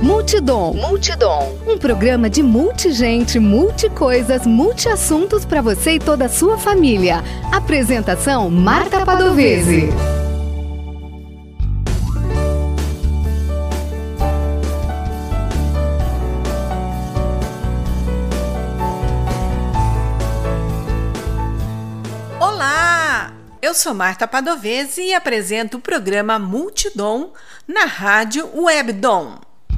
Multidom. Um programa de multigente, multicoisas, multiassuntos para você e toda a sua família. Apresentação: Marta Padovese. Olá! Eu sou Marta Padovese e apresento o programa Multidom na Rádio Webdom.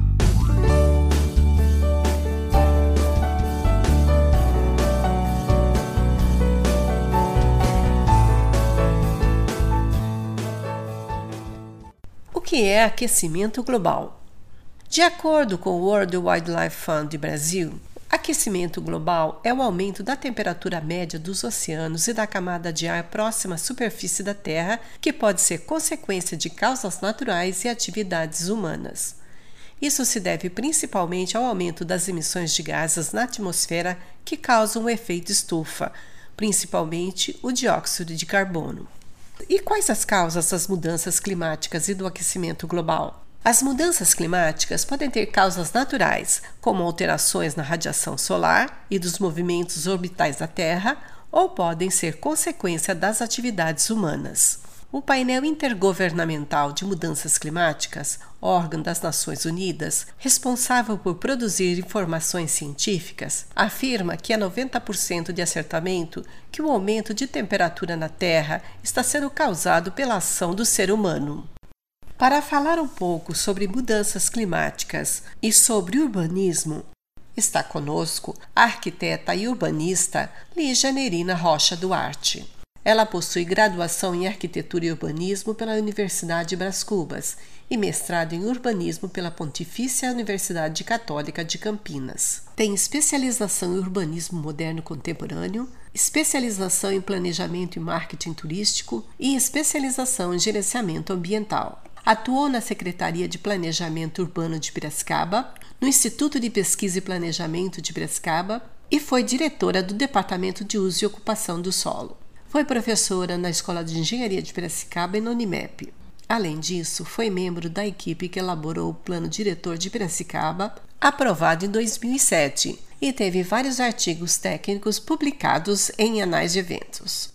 O que é aquecimento global? De acordo com o World Wildlife Fund Brasil, aquecimento global é o aumento da temperatura média dos oceanos e da camada de ar próxima à superfície da Terra, que pode ser consequência de causas naturais e atividades humanas. Isso se deve principalmente ao aumento das emissões de gases na atmosfera que causam o efeito estufa, principalmente o dióxido de carbono. E quais as causas das mudanças climáticas e do aquecimento global? As mudanças climáticas podem ter causas naturais, como alterações na radiação solar e dos movimentos orbitais da Terra, ou podem ser consequência das atividades humanas. O Painel Intergovernamental de Mudanças Climáticas, órgão das Nações Unidas, responsável por produzir informações científicas, afirma que há 90% de acertamento que o aumento de temperatura na Terra está sendo causado pela ação do ser humano. Para falar um pouco sobre mudanças climáticas e sobre urbanismo, está conosco a arquiteta e urbanista Lígia Nerina Rocha Duarte. Ela possui graduação em Arquitetura e Urbanismo pela Universidade Brás Cubas e mestrado em Urbanismo pela Pontifícia Universidade Católica de Campinas. Tem especialização em Urbanismo Moderno Contemporâneo, especialização em Planejamento e Marketing Turístico e especialização em Gerenciamento Ambiental. Atuou na Secretaria de Planejamento Urbano de Piracicaba, no Instituto de Pesquisa e Planejamento de Piracicaba e foi diretora do Departamento de Uso e Ocupação do Solo. Foi professora na Escola de Engenharia de Piracicaba e na Unimep. Além disso, foi membro da equipe que elaborou o Plano Diretor de Piracicaba, aprovado em 2007, e teve vários artigos técnicos publicados em anais de eventos.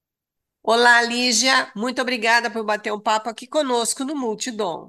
Olá, Lígia, muito obrigada por bater um papo aqui conosco no Multidom.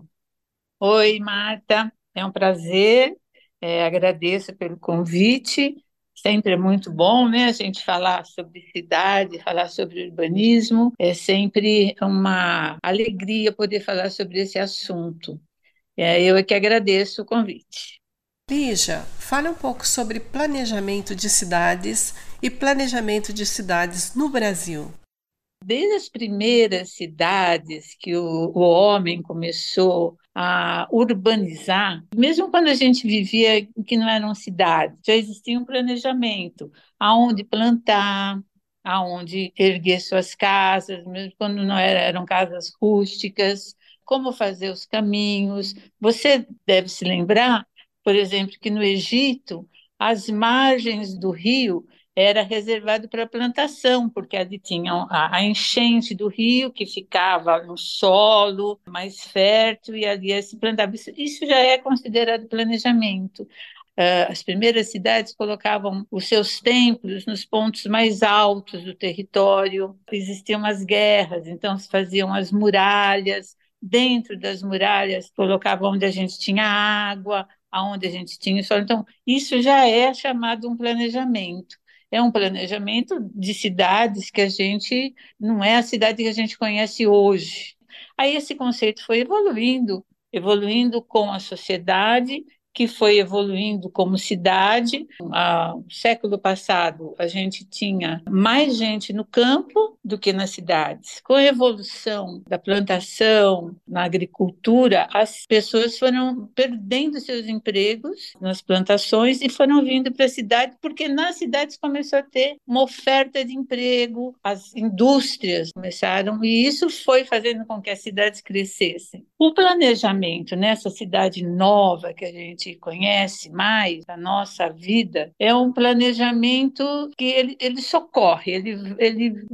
Oi, Marta, é um prazer, agradeço pelo convite. Sempre é muito bom, né, a gente falar sobre cidade, falar sobre urbanismo. É sempre uma alegria poder falar sobre esse assunto. Eu é que agradeço o convite. Lígia, fale um pouco sobre planejamento de cidades e planejamento de cidades no Brasil. Desde as primeiras cidades que o homem começou a urbanizar, mesmo quando a gente vivia que não eram cidades, já existia um planejamento, aonde plantar, aonde erguer suas casas, mesmo quando não eram casas rústicas, como fazer os caminhos. Você deve se lembrar, por exemplo, que no Egito, as margens do rio era reservado para plantação, porque ali tinha a enchente do rio, que ficava no solo mais fértil, e ali se plantava. Isso já é considerado planejamento. As primeiras cidades colocavam os seus templos nos pontos mais altos do território. Existiam as guerras, então se faziam as muralhas. Dentro das muralhas colocavam onde a gente tinha água, aonde a gente tinha o solo. Então, isso já é chamado um planejamento. É um planejamento de cidades que a gente não é a cidade que a gente conhece hoje. Aí esse conceito foi evoluindo, evoluindo com a sociedade, que foi evoluindo como cidade. No século passado, a gente tinha mais gente no campo do que nas cidades. Com a evolução da plantação, na agricultura, as pessoas foram perdendo seus empregos nas plantações e foram vindo para a cidade, porque nas cidades começou a ter uma oferta de emprego, as indústrias começaram, e isso foi fazendo com que as cidades crescessem. O planejamento nessa cidade nova que a gente conhece mais da nossa vida é um planejamento que ele socorre, ele vai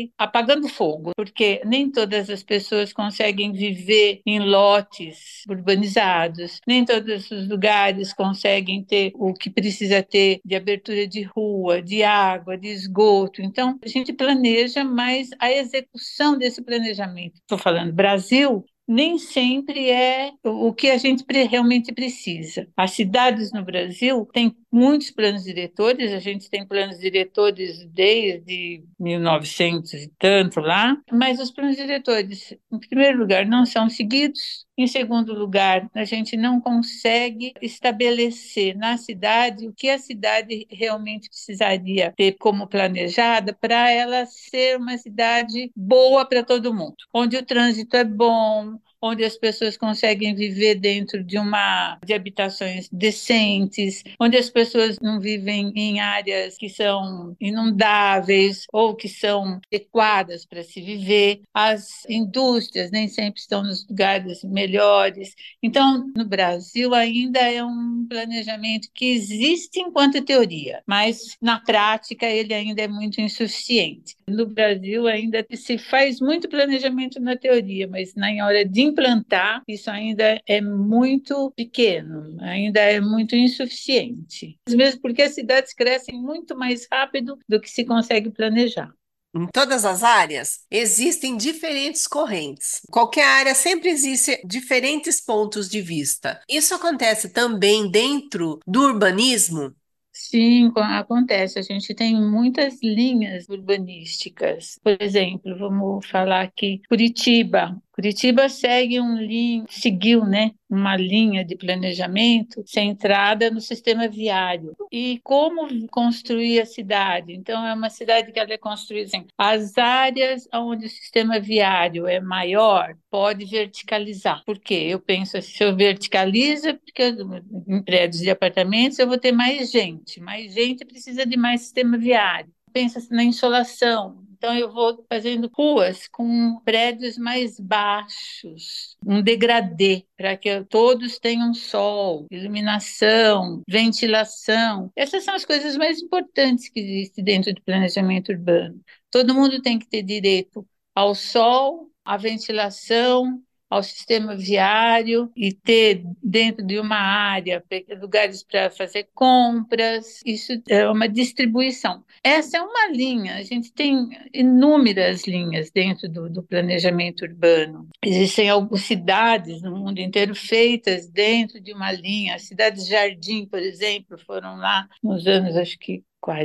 vai apagando fogo, porque nem todas as pessoas conseguem viver em lotes urbanizados, nem todos os lugares conseguem ter o que precisa ter de abertura de rua, de água, de esgoto. Então, a gente planeja, mas a execução desse planejamento, estou falando Brasil, nem sempre é o que a gente realmente precisa. As cidades no Brasil têm muitos planos diretores, a gente tem planos diretores desde 1900 e tanto lá, mas os planos diretores, em primeiro lugar, não são seguidos. Em segundo lugar, a gente não consegue estabelecer na cidade o que a cidade realmente precisaria ter como planejada para ela ser uma cidade boa para todo mundo, onde o trânsito é bom, onde as pessoas conseguem viver dentro de habitações decentes, onde as pessoas não vivem em áreas que são inundáveis ou que são adequadas para se viver. As indústrias nem sempre estão nos lugares melhores. Então, no Brasil ainda é um planejamento que existe enquanto teoria, mas na prática ele ainda é muito insuficiente. No Brasil ainda se faz muito planejamento na teoria, mas na hora de implantar, isso ainda é muito pequeno, ainda é muito insuficiente. Mesmo porque as cidades crescem muito mais rápido do que se consegue planejar. Em todas as áreas existem diferentes correntes. Qualquer área sempre existe diferentes pontos de vista. Isso acontece também dentro do urbanismo? Sim, acontece. A gente tem muitas linhas urbanísticas. Por exemplo, vamos falar aqui Curitiba. Curitiba seguiu, né, uma linha de planejamento centrada no sistema viário. E como construir a cidade? Então, é uma cidade que ela é construída assim, as áreas onde o sistema viário é maior, pode verticalizar. Por quê? Eu penso assim, se eu verticalizo, porque em prédios de apartamentos eu vou ter mais gente precisa de mais sistema viário. Pensa na insolação. Então, eu vou fazendo ruas com prédios mais baixos, um degradê, para que todos tenham sol, iluminação, ventilação. Essas são as coisas mais importantes que existem dentro do planejamento urbano. Todo mundo tem que ter direito ao sol, à ventilação, ao sistema viário e ter dentro de uma área lugares para fazer compras. Isso é uma distribuição. Essa é uma linha, a gente tem inúmeras linhas dentro do planejamento urbano. Existem algumas cidades no mundo inteiro feitas dentro de uma linha. As cidades Jardim, por exemplo, foram lá nos anos, acho que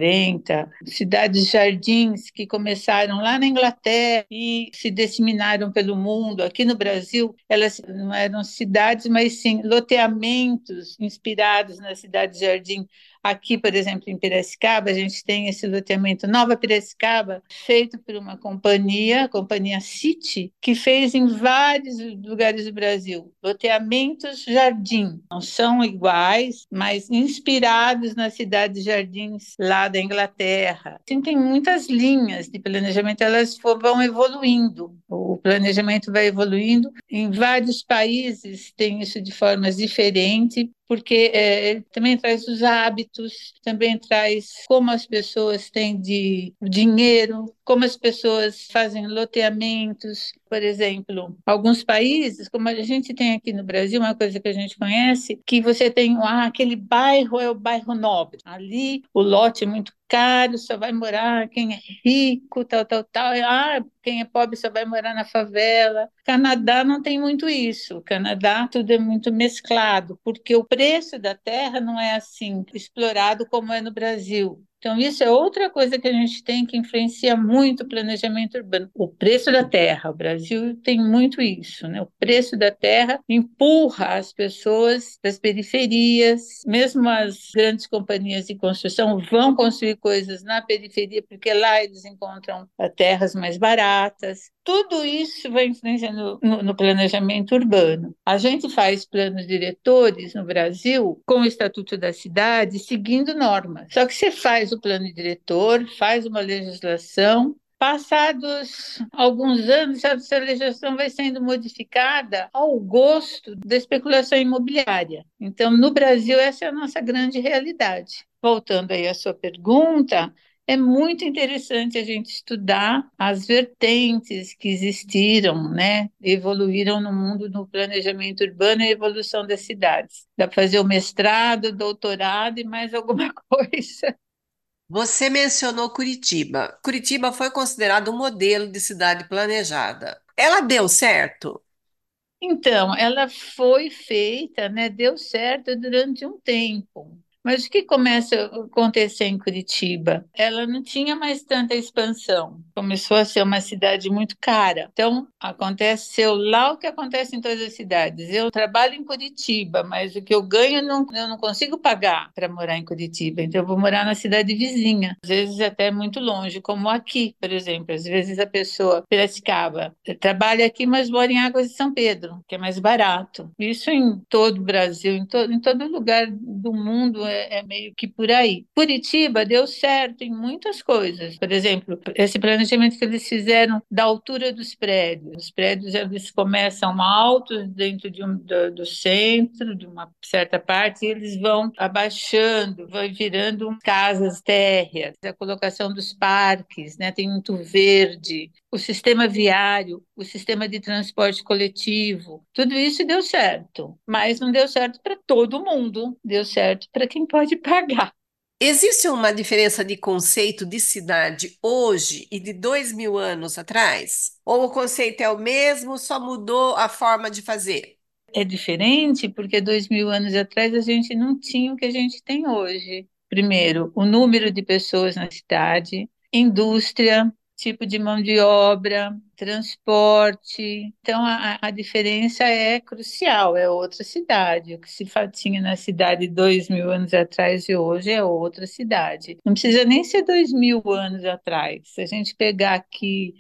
40, cidades jardins que começaram lá na Inglaterra e se disseminaram pelo mundo. Aqui no Brasil, elas não eram cidades, mas sim loteamentos inspirados na cidade jardim. Aqui, por exemplo, em Piracicaba, a gente tem esse loteamento Nova Piracicaba, feito por uma companhia, a Companhia City, que fez em vários lugares do Brasil loteamentos jardim. Não são iguais, mas inspirados nas cidades jardins lá da Inglaterra. Assim, tem muitas linhas de planejamento, elas vão evoluindo. O planejamento vai evoluindo. Em vários países tem isso de formas diferentes, porque ele também traz os hábitos, também traz como as pessoas têm de dinheiro, como as pessoas fazem loteamentos. Por exemplo, alguns países, como a gente tem aqui no Brasil, uma coisa que a gente conhece, que você tem, aquele bairro é o bairro nobre. Ali o lote é muito caro, só vai morar quem é rico, tal, tal, tal. Quem é pobre só vai morar na favela. Canadá não tem muito isso. Canadá tudo é muito mesclado, porque o preço da terra não é assim explorado como é no Brasil. Então, isso é outra coisa que a gente tem que influencia muito o planejamento urbano. O preço da terra. O Brasil tem muito isso, né? O preço da terra empurra as pessoas das periferias, mesmo as grandes companhias de construção vão construir coisas na periferia, porque lá eles encontram terras mais baratas. Tudo isso vai influenciando no planejamento urbano. A gente faz planos diretores no Brasil com o Estatuto da Cidade, seguindo normas. Só que você faz o plano diretor, faz uma legislação. Passados alguns anos, essa legislação vai sendo modificada ao gosto da especulação imobiliária. Então, no Brasil, essa é a nossa grande realidade. Voltando aí à sua pergunta, É muito interessante a gente estudar as vertentes que existiram, né? Evoluíram no mundo no planejamento urbano e evolução das cidades. Dá para fazer o mestrado, doutorado e mais alguma coisa. Você mencionou Curitiba. Curitiba foi considerado um modelo de cidade planejada. Ela deu certo? Então, ela foi feita, né? Deu certo durante um tempo. Mas o que começa a acontecer em Curitiba? Ela não tinha mais tanta expansão. Começou a ser uma cidade muito cara. Então, aconteceu lá o que acontece em todas as cidades. Eu trabalho em Curitiba, mas o que eu ganho eu não consigo pagar para morar em Curitiba. Então, eu vou morar na cidade vizinha, às vezes até muito longe, como aqui, por exemplo. Às vezes a pessoa, Piracicaba, trabalha aqui, mas mora em Águas de São Pedro, que é mais barato. Isso em todo o Brasil, em todo lugar do mundo é meio que por aí. Curitiba deu certo em muitas coisas. Por exemplo, esse planejamento que eles fizeram da altura dos prédios. Os prédios eles começam altos dentro do centro, de uma certa parte, e eles vão abaixando, vai virando casas térreas. A colocação dos parques, né? Tem muito verde, o sistema viário, o sistema de transporte coletivo, tudo isso deu certo, mas não deu certo para todo mundo, deu certo para quem pode pagar. Existe uma diferença de conceito de cidade hoje e de 2.000 anos atrás? Ou o conceito é o mesmo, só mudou a forma de fazer? É diferente porque 2000 anos atrás a gente não tinha o que a gente tem hoje. Primeiro, o número de pessoas na cidade, indústria, tipo de mão de obra, transporte. Então, a diferença é crucial, é outra cidade. O que tinha na cidade 2000 anos atrás e hoje é outra cidade. Não precisa nem ser 2000 anos atrás. Se a gente pegar aqui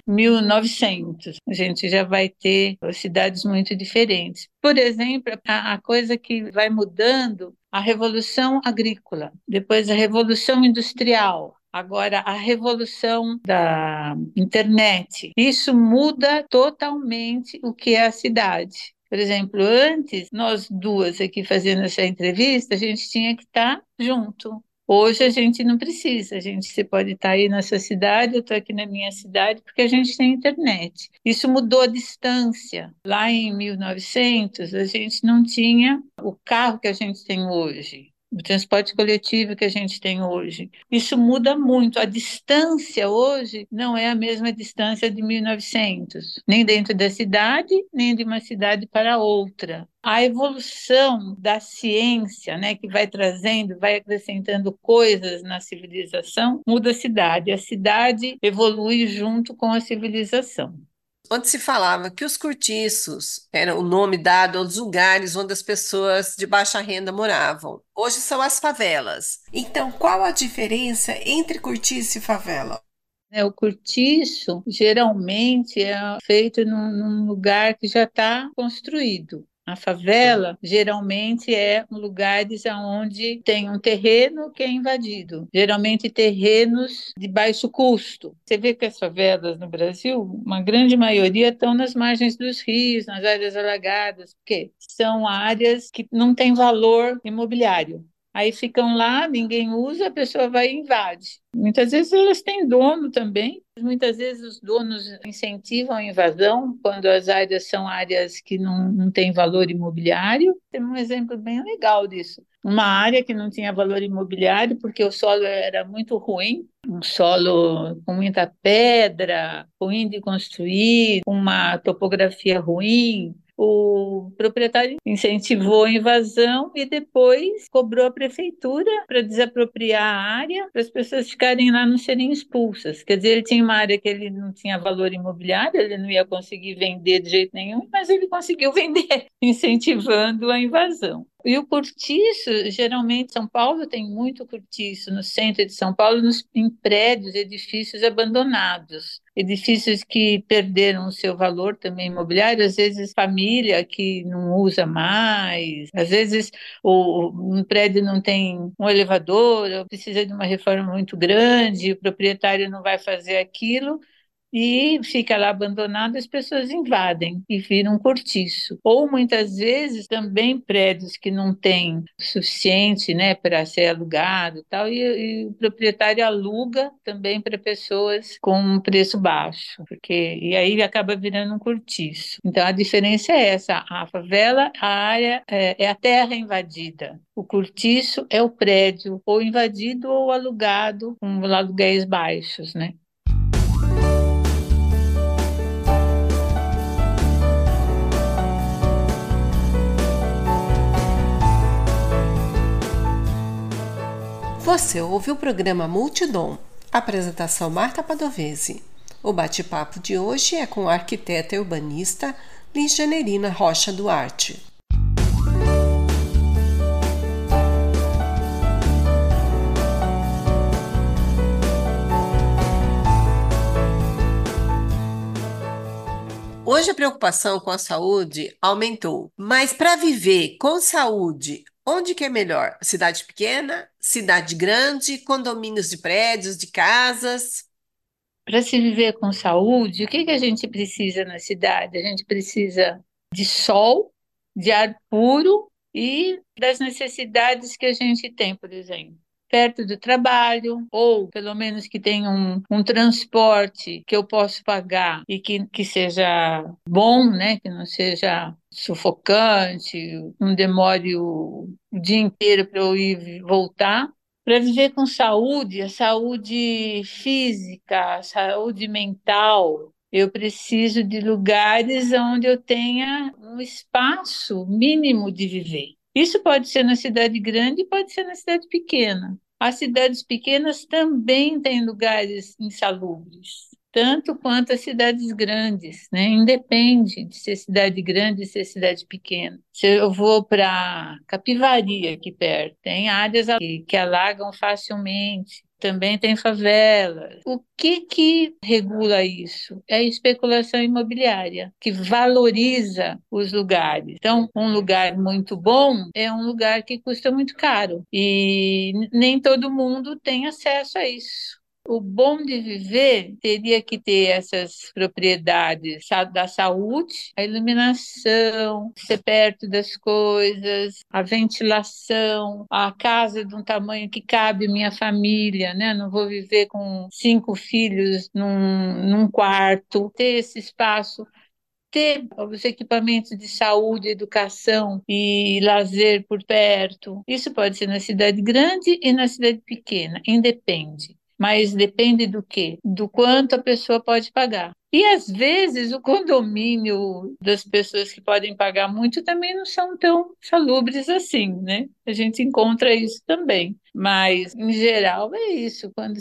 1900, a gente já vai ter cidades muito diferentes. Por exemplo, a coisa que vai mudando, a revolução agrícola, depois a revolução industrial, agora a revolução da internet. Isso muda totalmente o que é a cidade. Por exemplo, antes, nós duas aqui fazendo essa entrevista, a gente tinha que estar junto. Hoje a gente não precisa, você pode estar aí na sua cidade, eu estou aqui na minha cidade, porque a gente tem internet. Isso mudou a distância. Lá em 1900, a gente não tinha o carro que a gente tem hoje, o transporte coletivo que a gente tem hoje. Isso muda muito. A distância hoje não é a mesma distância de 1900, nem dentro da cidade, nem de uma cidade para outra. A evolução da ciência, né, que vai trazendo, vai acrescentando coisas na civilização, muda a cidade evolui junto com a civilização. Onde se falava que os cortiços era o nome dado aos lugares onde as pessoas de baixa renda moravam. Hoje são as favelas. Então, qual a diferença entre cortiço e favela? O cortiço geralmente é feito num lugar que já está construído. A favela geralmente é um lugar onde tem um terreno que é invadido, geralmente terrenos de baixo custo. Você vê que as favelas no Brasil, uma grande maioria estão nas margens dos rios, nas áreas alagadas, porque são áreas que não têm valor imobiliário. Aí ficam lá, ninguém usa, a pessoa vai e invade. Muitas vezes elas têm dono também, muitas vezes os donos incentivam a invasão quando as áreas são áreas que não têm valor imobiliário. Tem um exemplo bem legal disso. Uma área que não tinha valor imobiliário porque o solo era muito ruim, um solo com muita pedra, ruim de construir, uma topografia ruim. O proprietário incentivou a invasão e depois cobrou a prefeitura para desapropriar a área, para as pessoas ficarem lá não serem expulsas. Quer dizer, ele tinha uma área que ele não tinha valor imobiliário, ele não ia conseguir vender de jeito nenhum, mas ele conseguiu vender, incentivando a invasão. E o cortiço, geralmente, São Paulo tem muito cortiço no centro de São Paulo, em prédios, edifícios abandonados, edifícios que perderam o seu valor também imobiliário, às vezes família que não usa mais, às vezes um prédio não tem um elevador, ou precisa de uma reforma muito grande, o proprietário não vai fazer aquilo, e fica lá abandonado, as pessoas invadem e viram um cortiço. Ou muitas vezes também prédios que não têm suficiente, né, para ser alugado e tal, e o proprietário aluga também para pessoas com um preço baixo, porque e aí acaba virando um cortiço. Então a diferença é essa: a favela, a área é a terra invadida. O cortiço é o prédio ou invadido ou alugado com aluguéis baixos, né? Você ouve o programa Multidom. Apresentação Marta Padovese. O bate-papo de hoje é com a arquiteta e urbanista Ligianerina Rocha Duarte. Hoje a preocupação com a saúde aumentou, mas para viver com saúde, onde que é melhor? Cidade pequena, cidade grande, condomínios de prédios, de casas? Para se viver com saúde, o que que a gente precisa na cidade? A gente precisa de sol, de ar puro e das necessidades que a gente tem, por exemplo, perto do trabalho, ou pelo menos que tenha um transporte que eu possa pagar e que seja bom, né? Que não seja sufocante, não demore o dia inteiro para eu ir e voltar. Para viver com saúde, a saúde física, a saúde mental, eu preciso de lugares onde eu tenha um espaço mínimo de viver. Isso pode ser na cidade grande, pode ser na cidade pequena. As cidades pequenas também têm lugares insalubres, tanto quanto as cidades grandes, né? Independe de ser cidade grande e ser cidade pequena. Se eu vou para Capivari, aqui perto, tem áreas que alagam facilmente. Também tem favelas. O que regula isso? É a especulação imobiliária, que valoriza os lugares. Então, um lugar muito bom é um lugar que custa muito caro. E nem todo mundo tem acesso a isso. O bom de viver teria que ter essas propriedades da saúde, a iluminação, ser perto das coisas, a ventilação, a casa de um tamanho que cabe minha família, né? Não vou viver com 5 filhos num quarto, ter esse espaço, ter os equipamentos de saúde, educação e lazer por perto. Isso pode ser na cidade grande e na cidade pequena, independe. Mas depende do quê? Do quanto a pessoa pode pagar. E às vezes o condomínio das pessoas que podem pagar muito também não são tão salubres assim, né? A gente encontra isso também. Mas, em geral, é isso. Quando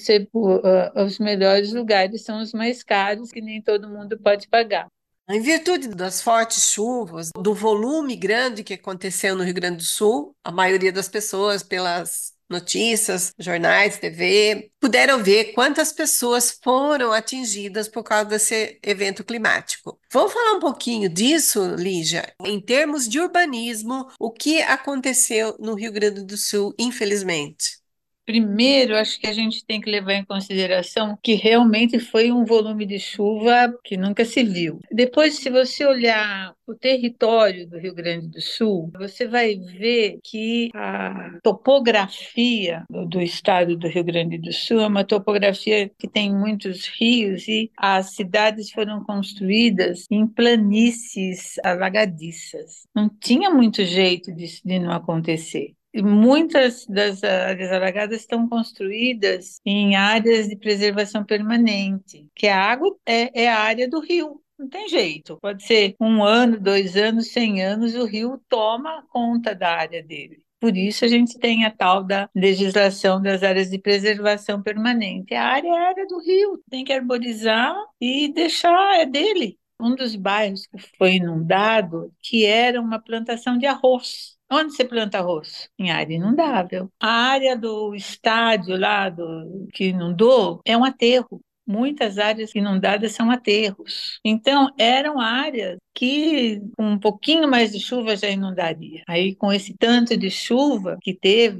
os melhores lugares são os mais caros, que nem todo mundo pode pagar. Em virtude das fortes chuvas, do volume grande que aconteceu no Rio Grande do Sul, a maioria das pessoas, pelas notícias, jornais, TV, puderam ver quantas pessoas foram atingidas por causa desse evento climático. Vamos falar um pouquinho disso, Lígia? Em termos de urbanismo, o que aconteceu no Rio Grande do Sul, infelizmente? Primeiro, acho que a gente tem que levar em consideração que realmente foi um volume de chuva que nunca se viu. Depois, se você olhar o território do Rio Grande do Sul, você vai ver que a topografia do estado do Rio Grande do Sul é uma topografia que tem muitos rios e as cidades foram construídas em planícies alagadiças. Não tinha muito jeito de não acontecer. E muitas das áreas alagadas estão construídas em áreas de preservação permanente, que a água é a área do rio. Não tem jeito. Pode ser 1 ano, 2 anos, 100 anos, o rio toma conta da área dele. Por isso a gente tem a tal da legislação das áreas de preservação permanente. A área é a área do rio, tem que arborizar e deixar, é dele. Um dos bairros que foi inundado, que era uma plantação de arroz. Onde você planta arroz? Em área inundável. A área do estádio lá que inundou é um aterro. Muitas áreas inundadas são aterros. Então, eram áreas que com um pouquinho mais de chuva já inundaria. Aí, com esse tanto de chuva que teve,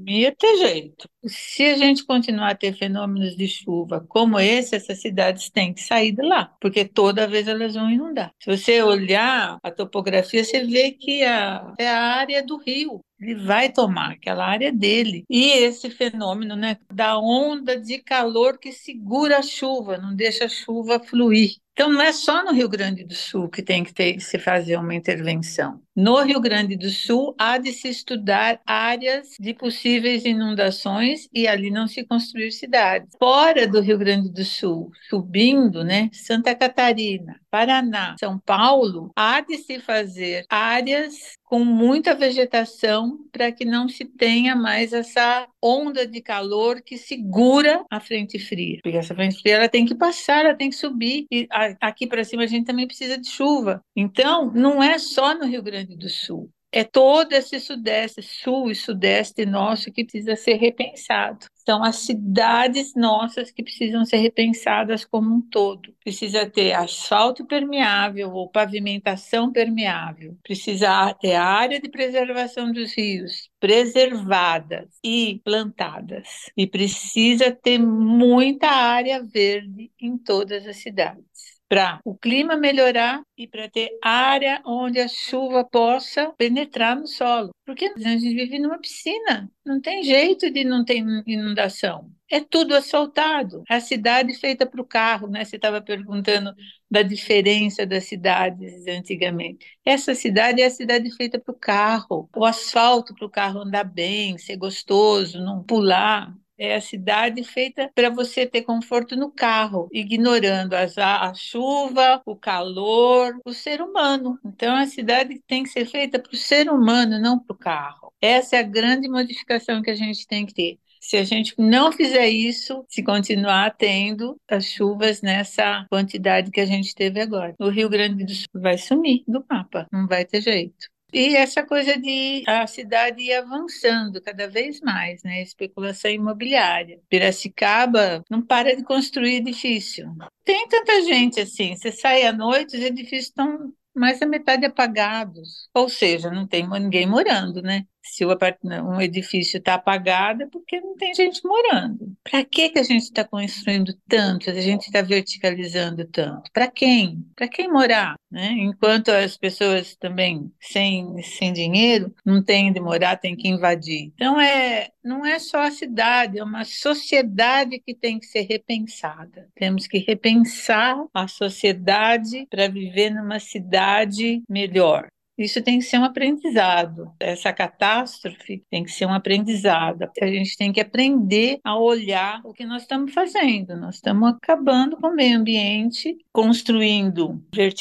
Não ia ter jeito. Se a gente continuar a ter fenômenos de chuva como esse, essas cidades têm que sair de lá, porque toda vez elas vão inundar. Se você olhar a topografia, você vê que é a área do rio. Ele vai tomar aquela área dele. E esse fenômeno, né, da onda de calor que segura a chuva, não deixa a chuva fluir. Então, não é só no Rio Grande do Sul que tem que se fazer uma intervenção. No Rio Grande do Sul, há de se estudar áreas de possíveis inundações e ali não se construir cidades. Fora do Rio Grande do Sul, subindo, né, Santa Catarina, Paraná, São Paulo, há de se fazer áreas com muita vegetação para que não se tenha mais essa onda de calor que segura a frente fria. Porque essa frente fria ela tem que passar, ela tem que subir. E aqui para cima a gente também precisa de chuva. Então, não é só no Rio Grande do Sul. É todo esse sudeste, sul e sudeste nosso que precisa ser repensado. São as cidades nossas que precisam ser repensadas como um todo. Precisa ter asfalto permeável ou pavimentação permeável. Precisa ter área de preservação dos rios preservadas e plantadas. E precisa ter muita área verde em todas as cidades para o clima melhorar e para ter área onde a chuva possa penetrar no solo. Porque a gente vive numa piscina, não tem jeito de não ter inundação. É tudo asfaltado. A cidade feita para o carro, né? Você estava perguntando da diferença das cidades antigamente. Essa cidade é a cidade feita para o carro. O asfalto para o carro andar bem, ser gostoso, não pular. É a cidade feita para você ter conforto no carro, ignorando a chuva, o calor, o ser humano. Então, a cidade tem que ser feita para o ser humano, não para o carro. Essa é a grande modificação que a gente tem que ter. Se a gente não fizer isso, se continuar tendo as chuvas nessa quantidade que a gente teve agora, o Rio Grande do Sul vai sumir do mapa, não vai ter jeito. E essa coisa de a cidade ir avançando cada vez mais, né? Especulação imobiliária. Piracicaba não para de construir edifício. Tem tanta gente assim, você sai à noite, os edifícios estão mais da metade apagados. Ou seja, não tem ninguém morando, né? Se um edifício está apagado, é porque não tem gente morando. Para que a gente está construindo tanto? A gente está verticalizando tanto? Para quem? Para quem morar? Né? Enquanto as pessoas também sem dinheiro não têm de morar, têm que invadir. Então, não é só a cidade, é uma sociedade que tem que ser repensada. Temos que repensar a sociedade para viver numa cidade melhor. Isso tem que ser um aprendizado. Essa catástrofe tem que ser um aprendizado. A gente tem que aprender a olhar o que nós estamos fazendo. Nós estamos acabando com o meio ambiente, construindo,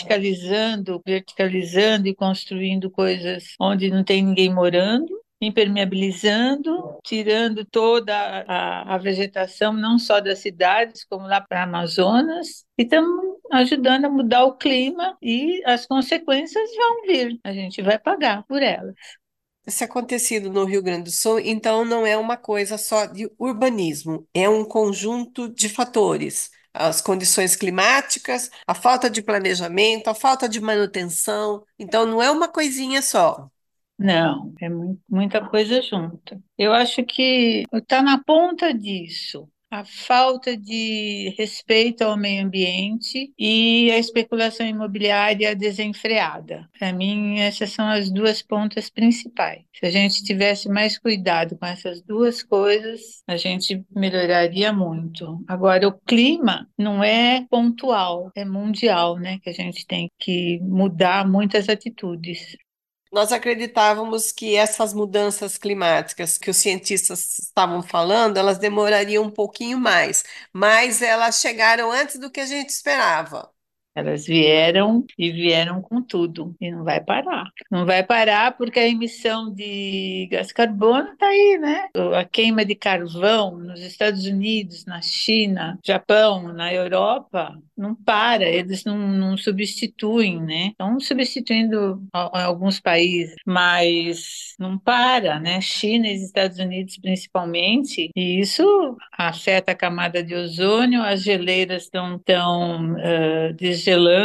verticalizando e construindo coisas onde não tem ninguém morando, impermeabilizando, tirando toda a vegetação, não só das cidades, como lá para a Amazonas, e estamos ajudando a mudar o clima e as consequências vão vir. A gente vai pagar por elas. Esse acontecido no Rio Grande do Sul, então, não é uma coisa só de urbanismo, é um conjunto de fatores. As condições climáticas, a falta de planejamento, a falta de manutenção. Então, não é uma coisinha só. Não, é muita coisa junta. Eu acho que está na ponta disso. A falta de respeito ao meio ambiente e a especulação imobiliária desenfreada. Para mim, essas são as duas pontas principais. Se a gente tivesse mais cuidado com essas duas coisas, a gente melhoraria muito. Agora, o clima não é pontual, é mundial, né? Que a gente tem que mudar muitas atitudes. Nós acreditávamos que essas mudanças climáticas que os cientistas estavam falando, elas demorariam um pouquinho mais, mas elas chegaram antes do que a gente esperava. Elas vieram e vieram com tudo, e não vai parar. Não vai parar porque a emissão de gás carbono está aí, né? A queima de carvão nos Estados Unidos, na China, Japão, na Europa, não para, eles não substituem, né? Estão substituindo alguns países, mas não para, né? China e Estados Unidos principalmente, e isso afeta a camada de ozônio, as geleiras estão desgelando,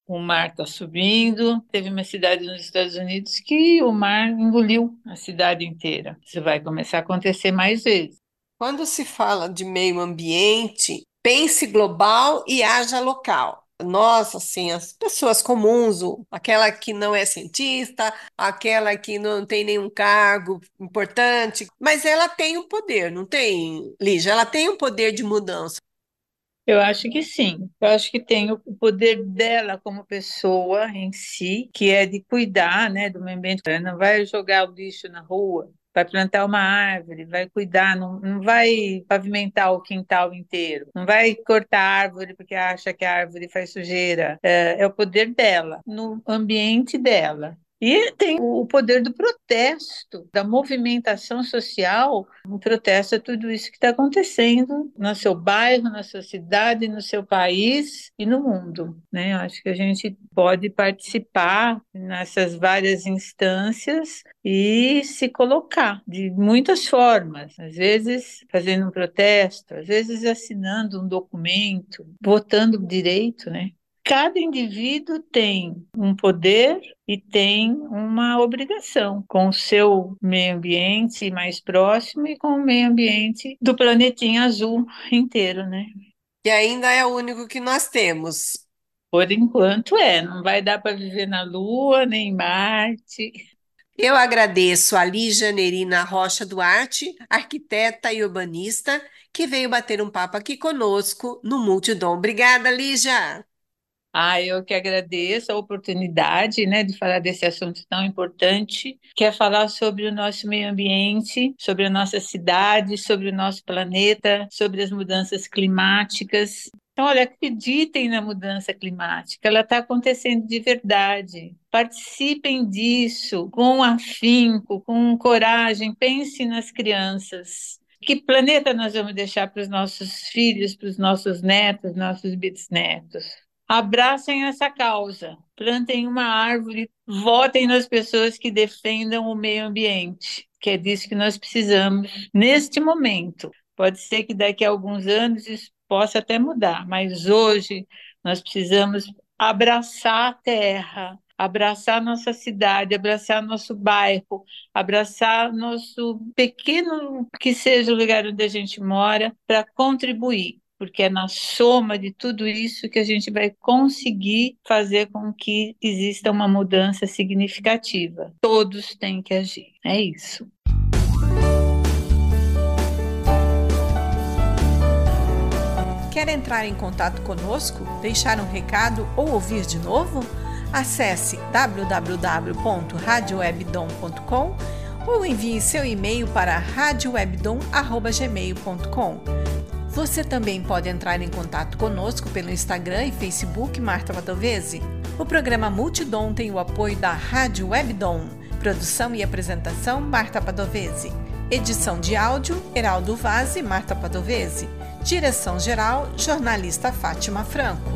o mar está subindo. Teve uma cidade nos Estados Unidos que o mar engoliu a cidade inteira. Isso vai começar a acontecer mais vezes. Quando se fala de meio ambiente, pense global e haja local. Nós, assim, as pessoas comuns, aquela que não é cientista, aquela que não tem nenhum cargo importante, mas ela tem um poder, não tem, Lígia? Ela tem um poder de mudança. Eu acho que sim. Eu acho que tem o poder dela como pessoa em si, que é de cuidar, né, do meio ambiente. Ela não vai jogar o lixo na rua, vai plantar uma árvore, vai cuidar, não vai pavimentar o quintal inteiro, não vai cortar a árvore porque acha que a árvore faz sujeira. É o poder dela, no ambiente dela. E tem o poder do protesto, da movimentação social. Um protesto é tudo isso que está acontecendo no seu bairro, na sua cidade, no seu país e no mundo, né? Eu acho que a gente pode participar nessas várias instâncias e se colocar de muitas formas, às vezes fazendo um protesto, às vezes assinando um documento, votando direito, né? Cada indivíduo tem um poder e tem uma obrigação com o seu meio ambiente mais próximo e com o meio ambiente do planetinha azul inteiro, né? E ainda é o único que nós temos. Por enquanto não vai dar para viver na Lua nem em Marte. Eu agradeço a Lígia Nerina Rocha Duarte, arquiteta e urbanista, que veio bater um papo aqui conosco no Multidom. Obrigada, Lígia! Eu que agradeço a oportunidade, né, de falar desse assunto tão importante, que é falar sobre o nosso meio ambiente, sobre a nossa cidade, sobre o nosso planeta, sobre as mudanças climáticas. Então, olha, acreditem na mudança climática, ela está acontecendo de verdade. Participem disso com afinco, com coragem, pensem nas crianças. Que planeta nós vamos deixar para os nossos filhos, para os nossos netos, nossos bisnetos? Abracem essa causa, plantem uma árvore, votem nas pessoas que defendam o meio ambiente, que é disso que nós precisamos neste momento. Pode ser que daqui a alguns anos isso possa até mudar, mas hoje nós precisamos abraçar a terra, abraçar nossa cidade, abraçar nosso bairro, abraçar nosso pequeno, que seja o lugar onde a gente mora, para contribuir. Porque é na soma de tudo isso que a gente vai conseguir fazer com que exista uma mudança significativa. Todos têm que agir. É isso. Quer entrar em contato conosco, deixar um recado ou ouvir de novo? Acesse www.radiowebdom.com ou envie seu e-mail para radiowebdom@gmail.com. Você também pode entrar em contato conosco pelo Instagram e Facebook Marta Padovese. O programa Multidom tem o apoio da Rádio Webdom. Produção e apresentação Marta Padovese. Edição de áudio Heraldo Vaz e Marta Padovese. Direção-geral jornalista Fátima Franco.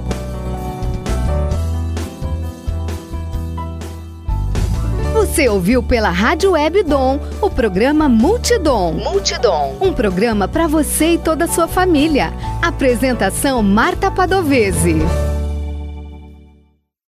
Você ouviu pela Rádio Webdom o programa Multidom. Um programa para você e toda a sua família. Apresentação Marta Padovese.